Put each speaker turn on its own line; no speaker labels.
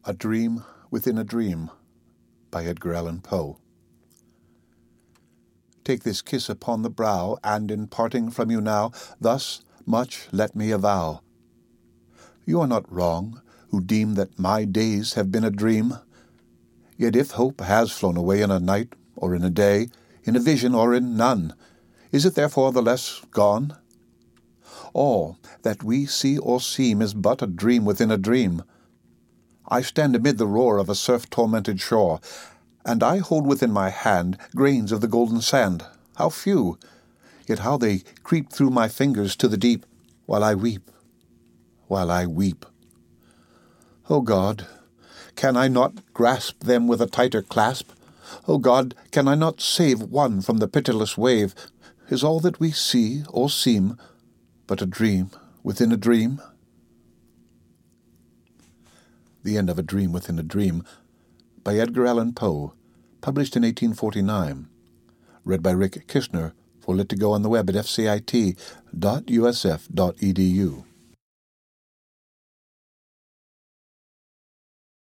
A Dream Within a Dream by Edgar Allan Poe. Take this kiss upon the brow, and in parting from you now, thus much let me avow. You are not wrong, who deem that my days have been a dream. Yet if hope has flown away in a night, or in a day, in a vision or in none, is it therefore the less gone? All that we see or seem is but a dream within a dream. I stand amid the roar of a surf-tormented shore, and I hold within my hand grains of the golden sand. How few! Yet how they creep through my fingers to the deep, while I weep, while I weep. O God, can I not grasp them with a tighter clasp? O God, can I not save one from the pitiless wave? Is all that we see or seem but a dream within a dream? The End of A Dream Within a Dream by Edgar Allan Poe, published in 1849. Read by Rick Kishner for Lit2Go on the web at fcit.usf.edu.